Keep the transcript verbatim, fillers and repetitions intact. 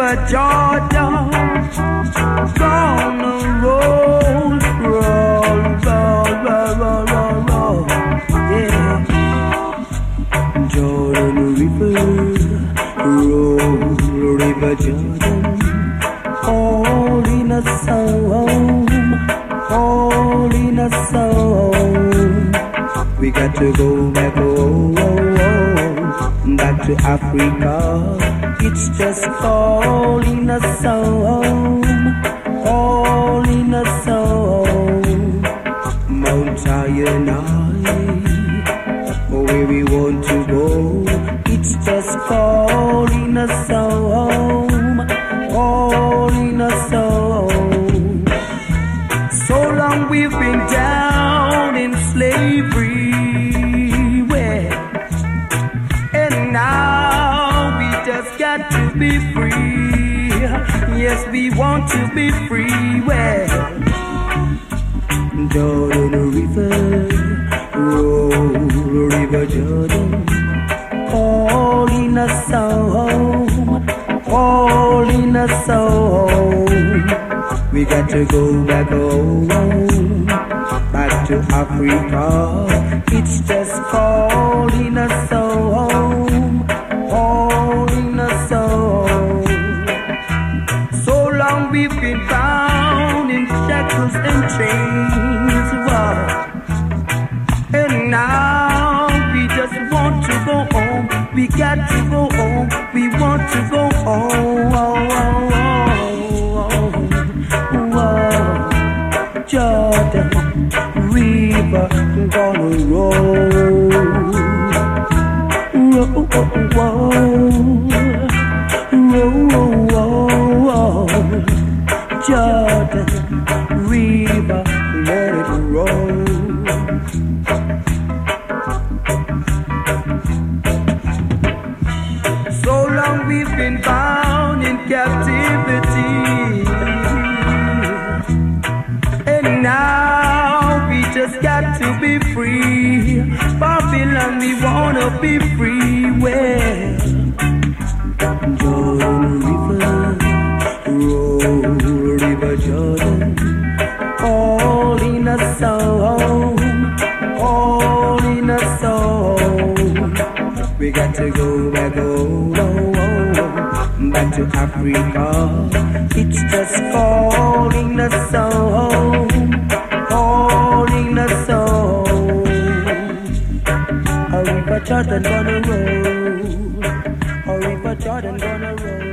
River Jordan, gonna roll, roll, roll, roll, roll, roll, roll, yeah. Jordan River, roll, River Jordan, all in a song, all in a song. We got to go back home, back to Africa. It's just all in a song, all in a song. Mount Sinai, where we want to go. It's just all in a song, all in a song. So long we've been down in slavery. Got to be free. Yes, we want to be free. Well, Jordan River, roll, River Jordan, all in a song, all in a song. We got to go back home, back to Africa. It's just all in a song, all in a song. So long we've been bound in shackles and chains, wow. And now we just want to go home. We got to go home. We want to go home. Oh, oh, oh, oh. Jordan River gonna roll. Roll, roll, roll, roll, Jordan River, let it roll. So long we've been bound in captivity, and now we just got to be free. Babylon, we wanna be free. Well, Jordan River, roll, River Jordan, all in a song, all in a song. We got to go back home, back to Africa. It's just all in a song, all in a song. A River Jordan gonna roll, a River Jordan gonna roll.